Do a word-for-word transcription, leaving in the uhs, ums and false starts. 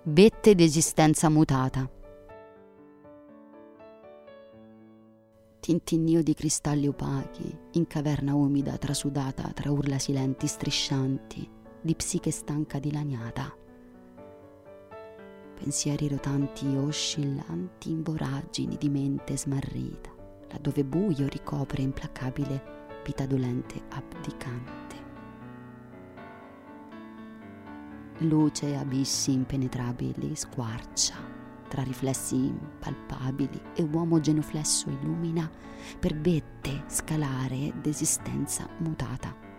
Vette d'esistenza mutata. Tintinnio di cristalli opachi, in caverna umida trasudata tra urla silenti striscianti, di psiche stanca dilaniata. Pensieri rotanti oscillanti in voragini di mente smarrita, laddove buio ricopre implacabile vita dolente abdicante. Luce e abissi impenetrabili squarcia tra riflessi impalpabili e uomo genuflesso illumina per vette scalare d'esistenza mutata.